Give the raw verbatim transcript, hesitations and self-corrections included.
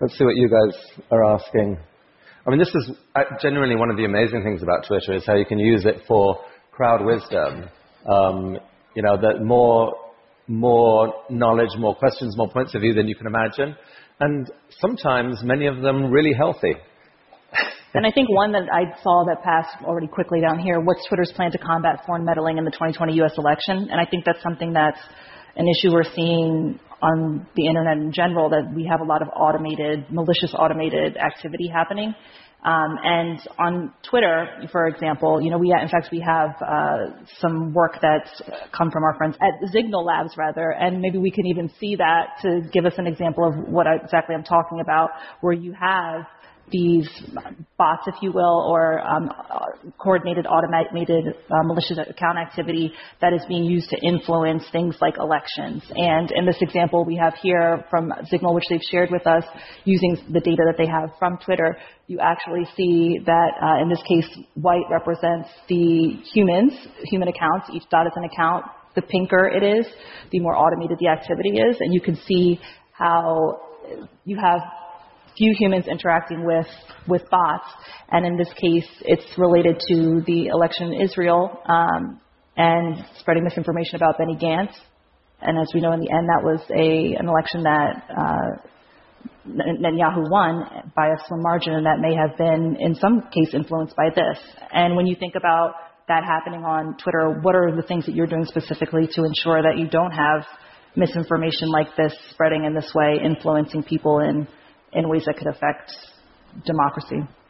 Let's see what you guys are asking. I mean, this is genuinely one of the amazing things about Twitter is how you can use it for crowd wisdom. Um, you know, that more, more knowledge, more questions, more points of view than you can imagine. And sometimes many of them really healthy. And I think one that I saw that passed already quickly down here, what's Twitter's plan to combat foreign meddling in the twenty twenty U S election? And I think that's something that's an issue we're seeing on the internet in general, that we have a lot of automated, malicious automated activity happening. Um, and on Twitter, for example, you know, we, in fact, we have uh, some work that's come from our friends at Signal Labs, rather, and maybe we can even see that to give us an example of what exactly I'm talking about, where you have these bots, if you will, or um, coordinated, automated, uh, malicious account activity that is being used to influence things like elections. And in this example we have here from Signal, which they've shared with us, using the data that they have from Twitter, you actually see that uh, in this case, white represents the humans, human accounts. Each dot is an account. The pinker it is, the more automated the activity is. And you can see how you have few humans interacting with, with bots. And in this case, it's related to the election in Israel um, and spreading misinformation about Benny Gantz. And as we know, in the end, that was a, an election that uh, Netanyahu won by a slim margin, and that may have been, in some case, influenced by this. And when you think about that happening on Twitter, what are the things that you're doing specifically to ensure that you don't have misinformation like this spreading in this way, influencing people in in ways that could affect democracy?